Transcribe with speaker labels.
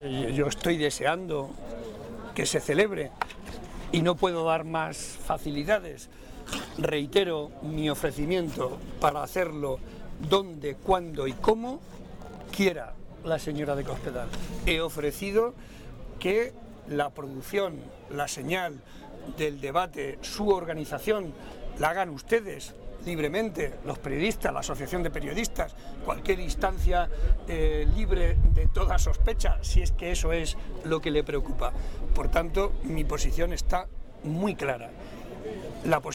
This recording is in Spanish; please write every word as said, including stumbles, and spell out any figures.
Speaker 1: yo estoy deseando que se celebre y no puedo dar más facilidades. Reitero mi ofrecimiento para hacerlo donde, cuándo y cómo quiera la señora de Cospedal. He ofrecido que la producción, la señal del debate, su organización, la hagan ustedes libremente, los periodistas, la asociación de periodistas, cualquier instancia eh, libre de toda sospecha, si es que eso es lo que le preocupa. Por tanto, mi posición está muy clara. La